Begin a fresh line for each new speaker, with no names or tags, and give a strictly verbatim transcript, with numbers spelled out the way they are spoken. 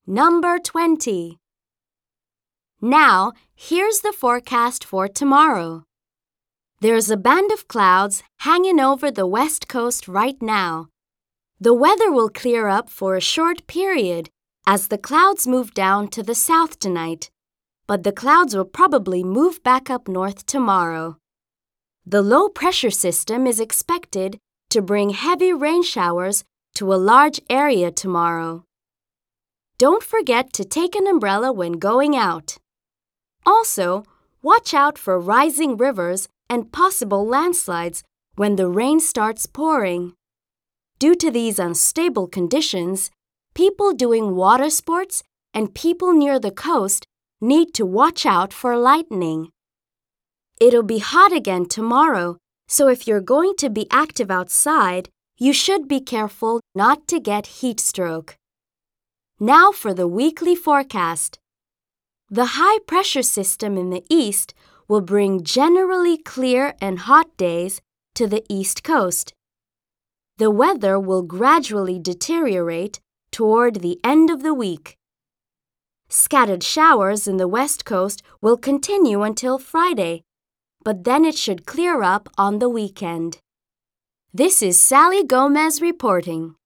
Number twenty. Now, here's the forecast for tomorrow. There's a band of clouds hanging over the west coast right now. The weather will clear up for a short period as the clouds move down to the south tonight, but the clouds will probably move back up north tomorrow. The low-pressure system is expected to bring heavy rain showers to a large area tomorrow. Don't forget to take an umbrella when going out. Also, watch out for rising rivers and possible landslides when the rain starts pouring. Due to these unstable conditions, people doing water sports and people near the coast need to watch out for lightning. It'll be hot again tomorrow, so if you're going to be active outside, you should be careful not to get heat stroke. Now for the weekly forecast. The high-pressure system in the east will bring generally clear and hot days to the east coast. The weather will gradually deteriorate toward the end of the week. Scattered showers in the west coast will continue until Friday, but then it should clear up on the weekend. This is Sally Gomez reporting.